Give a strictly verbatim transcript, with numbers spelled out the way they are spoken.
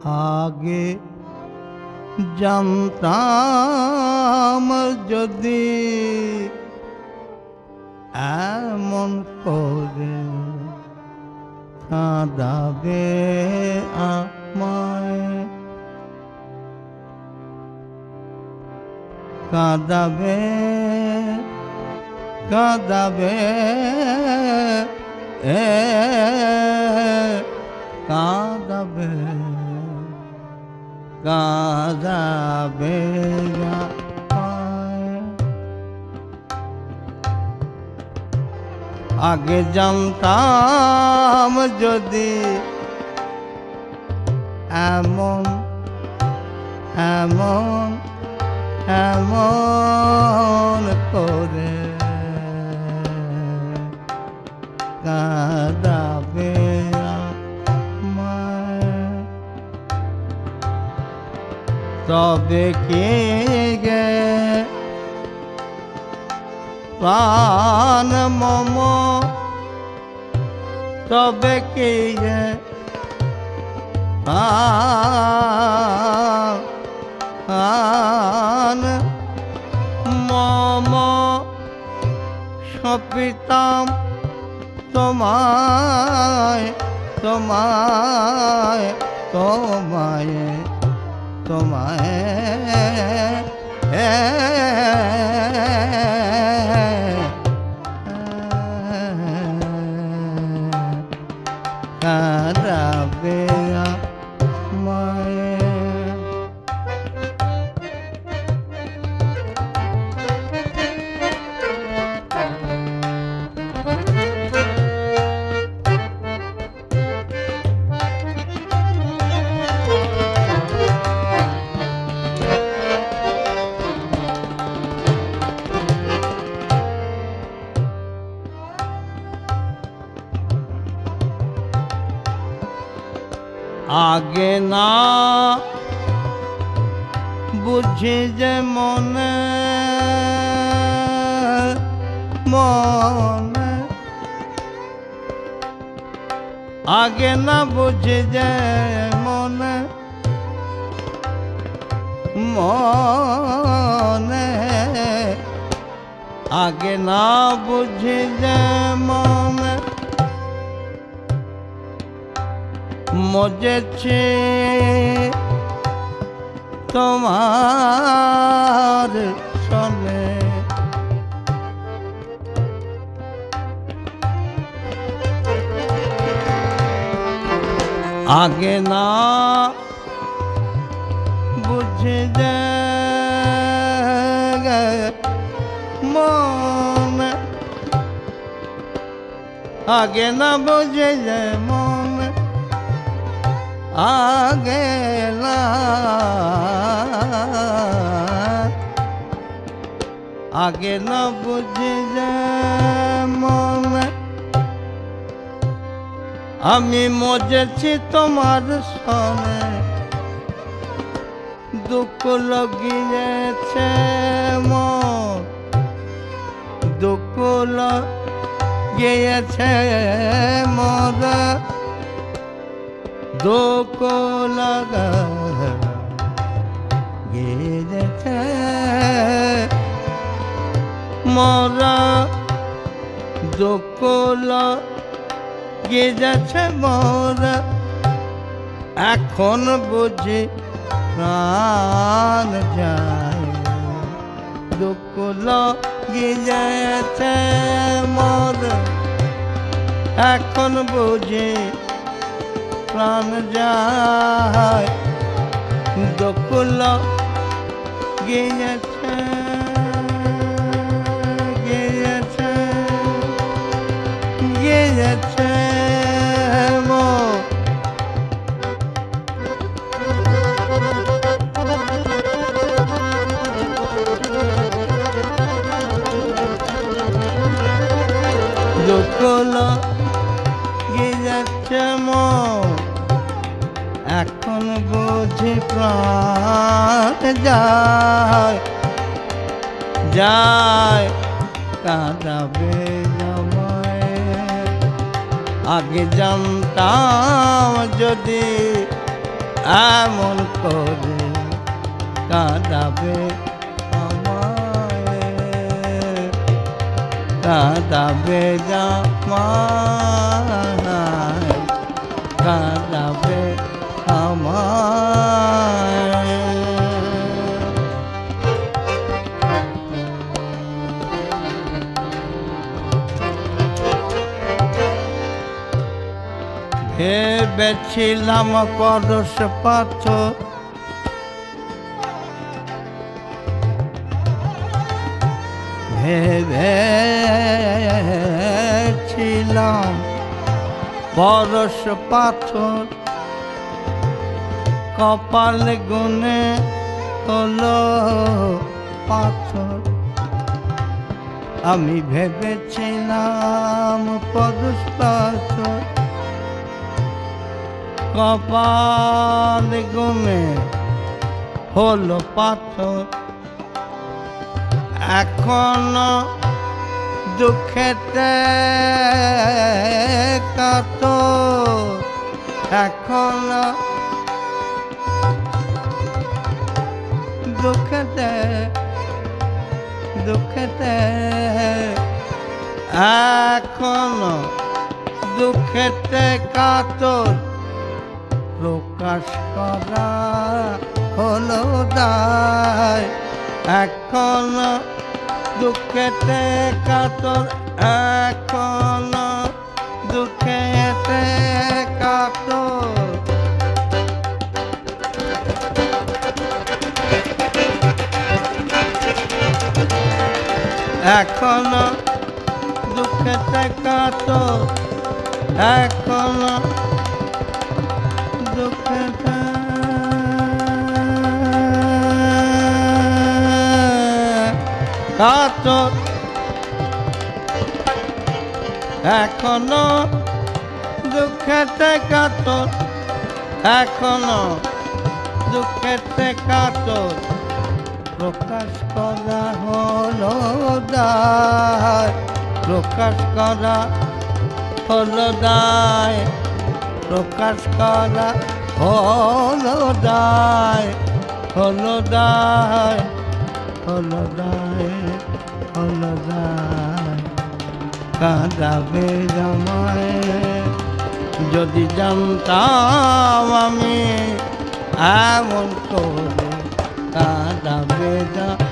आगे জানতাম যদি এমন করে কাঁদাবে আমায়, কাঁদাবে কাঁদাবে এ কাঁদাবে কাঁদাবে আগে জানতাম যদি এমন এমন এমন করে কাঁদাবে তবে কে গে প্রাণ মম, তবে কে গে প্রাণ মম সপিতাম তোমায় তোমায় তোমায় তোমায় কাঁদাবে আমায়। आगे ना बुझे जे मने मने, आगे ना बुझे जे मने मने, आगे ना बुझे जे मने মজেছে তোমার সনে, আগে না বুঝে যে মনে, আগে না বুঝে যে মনে, आगे ना आगे न बुझे मन आमी मजेছি তোমার সনে, দুঃখ লাগিয়েছে মন, দুঃখ লাগিয়েছে মোর, দুঃখ লাগা গেছে মোরা, দুঃখ লাগেছে মোরা, এখন বুঝি প্রাণ যায়, দুঃখ লাগেছে মোরা, এখন বুঝি প্রাণ যায়, দুঃখ লাগেছে গেছে গেছে মো দুঃখ লাগেছে মো, এখন বুঝি প্রাণ যায় যায় কাঁদাবে আমায়, আগে জানতাম যদি এমন করে কাঁদাবে আমায়, কাঁদাবে জামাই, কাঁদাবে আমায়। ভেবেছিলাম পরশ পাথর, ভেবেছিলাম পরশ পাথর, কপাল গুনে হলো পাথর। আমি ভেবেছিলাম পরশ পাথর, কপাল গুনে হলো পাথর। এখনো দুঃখেতে কাতর, এখনো দুঃখেতে দুঃখেতে এখনো দুঃখেতে কাতর। প্রকাশ করা হলো দায়, এখনো দুঃখেতে কাতর, এখনো দুঃখেতে কাতর। এখনো দুঃখেতে কাতর, এখনো দুঃখেতে কাতর। এখনো দুঃখেতে কাতর, এখনো দুঃখেতে কাতর। প্রকাশ করা হলো দায়, প্রকাশ করা হলো দায়, প্রকাশ করা হলো দায়, হলো দায়, হলো দায়, হলো দায়। কাঁদাবে জামাই, যদি জানতাম আমি এমন করে কাঁদাবে জামাই।